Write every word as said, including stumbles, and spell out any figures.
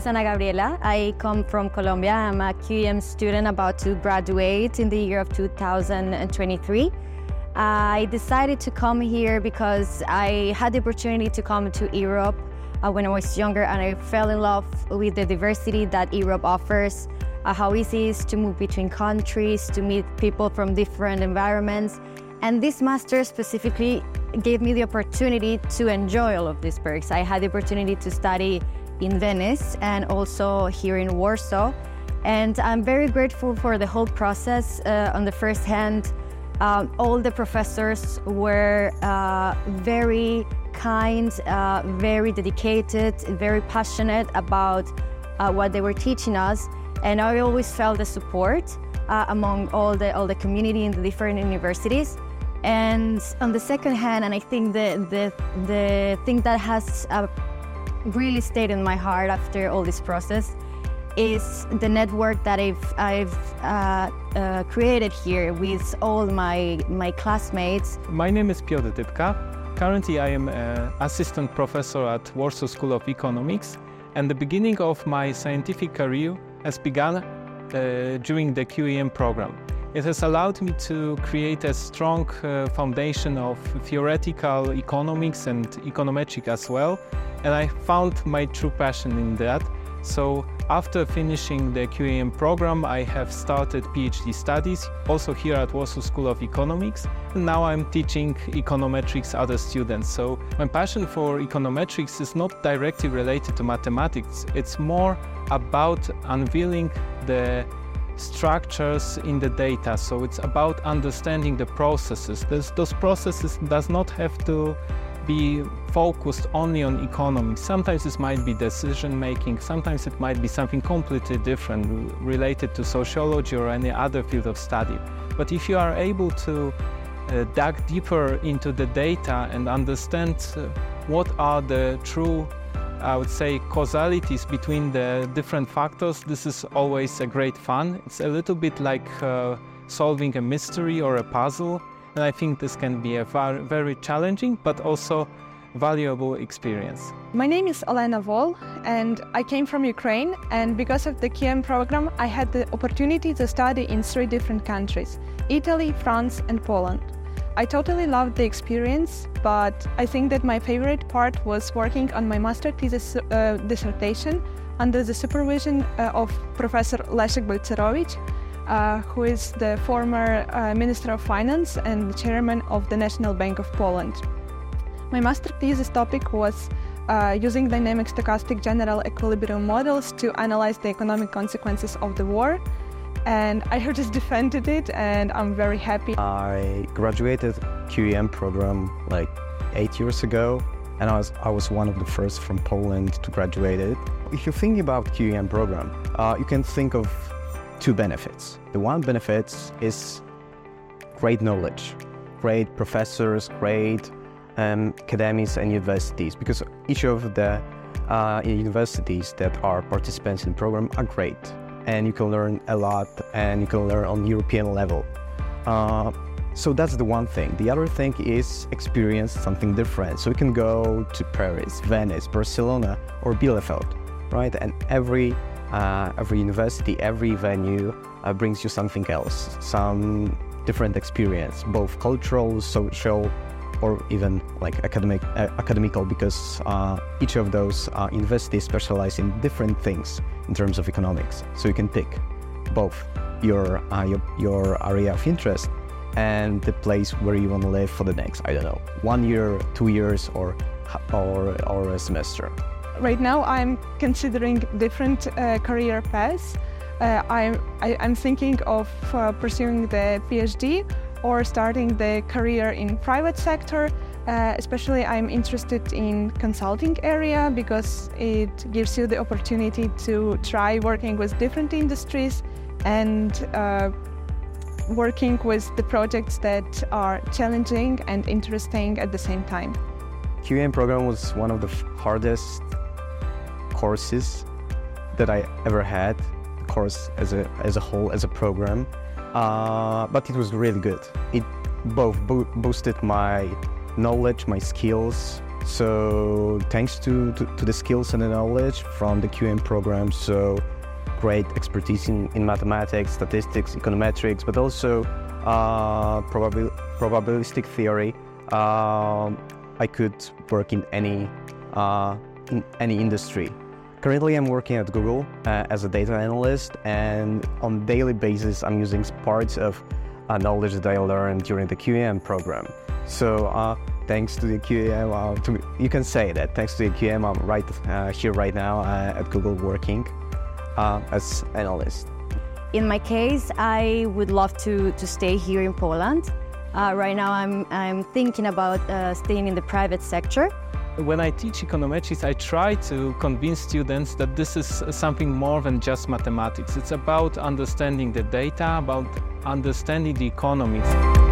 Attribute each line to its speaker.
Speaker 1: Ana Gabriela. I come from Colombia. I'm a Q E M student about to graduate in the year of two thousand twenty-three. I decided to come here because I had the opportunity to come to Europe uh, when I was younger, and I fell in love with the diversity that Europe offers, uh, how easy it is to move between countries, to meet people from different environments. And this master specifically gave me the opportunity to enjoy all of these perks. I had the opportunity to study in Venice and also here in Warsaw. And I'm very grateful for the whole process. Uh, on the first hand, um, all the professors were uh, very kind, uh, very dedicated, very passionate about uh, what they were teaching us. And I always felt the support uh, among all the, all the community in the different universities. And on the second hand, and I think the, the, the thing that has uh, really stayed in my heart after all this process is the network that I've, I've uh, uh, created here with all my, my classmates.
Speaker 2: My name is Piotr Typka. Currently I am an assistant professor at Warsaw School of Economics, and the beginning of my scientific career has begun uh, during the Q E M program. It has allowed me to create a strong uh, foundation of theoretical economics and econometrics as well, and I found my true passion in that. So after finishing the Q E M program, I have started PhD studies, also here at Warsaw School of Economics, and now I'm teaching econometrics other students. So my passion for econometrics is not directly related to mathematics, it's more about unveiling the structures in the data. So it's about understanding the processes. This, those processes does not have to be focused only on economics. Sometimes it might be decision making, sometimes it might be something completely different related to sociology or any other field of study. But if you are able to uh, dig deeper into the data and understand uh, what are the true, I would say, causalities between the different factors, this is always a great fun. It's a little bit like uh, solving a mystery or a puzzle, and I think this can be a very, very challenging but also valuable experience.
Speaker 3: My name is Olena Vol, and I came from Ukraine, and because of the Q E M program I had the opportunity to study in three different countries: Italy, France and Poland. I totally loved the experience, but I think that my favorite part was working on my master thesis uh, dissertation under the supervision uh, of Professor Leszek Balcerowicz, uh, who is the former uh, Minister of Finance and Chairman of the National Bank of Poland. My master thesis topic was uh, using dynamic stochastic general equilibrium models to analyze the economic consequences of the war. And I have just defended it, and I'm very happy.
Speaker 4: I graduated Q E M program like eight years ago, and I was, I was one of the first from Poland to graduate it. If you're thinking about Q E M program, uh, you can think of two benefits. The one benefit is great knowledge, great professors, great um, academies and universities, because each of the uh, universities that are participants in the program are great. And you can learn a lot, and you can learn on European level. Uh, so that's the one thing. The other thing is experience something different. So you can go to Paris, Venice, Barcelona, or Bielefeld, right? And every uh, every university, every venue uh, brings you something else, some different experience, both cultural, social, or even like academic, uh, academical, because uh, each of those uh, universities specialize in different things in terms of economics. So you can pick both your, uh, your, your area of interest and the place where you want to live for the next, I don't know, one year, two years, or, or, or a semester.
Speaker 3: Right now I'm considering different uh, career paths. Uh, I'm, I, I'm thinking of uh, pursuing the PhD or starting the career in private sector. Uh, especially I'm interested in consulting area because it gives you the opportunity to try working with different industries and uh, working with the projects that are challenging and interesting at the same time.
Speaker 4: Q E M program was one of the hardest courses that I ever had, the course as a, as a whole, as a program, uh, but it was really good. It both bo boosted my knowledge, my skills, So thanks to, to, to the skills and the knowledge from the Q E M program, so great expertise in, in mathematics, statistics, econometrics, but also uh, probabil probabilistic theory. Uh, I could work in any, uh, in any industry. Currently, I'm working at Google uh, as a data analyst, and on a daily basis, I'm using parts of uh, knowledge that I learned during the Q E M program. So uh, thanks to the Q E M, uh, to, you can say that thanks to the Q E M, I'm right uh, here right now uh, at Google working uh, as analyst.
Speaker 1: In my case, I would love to, to stay here in Poland. Uh, right now, I'm, I'm thinking about uh, staying in the private sector.
Speaker 2: When I teach econometrics, I try to convince students that this is something more than just mathematics. It's about understanding the data, about understanding the economics.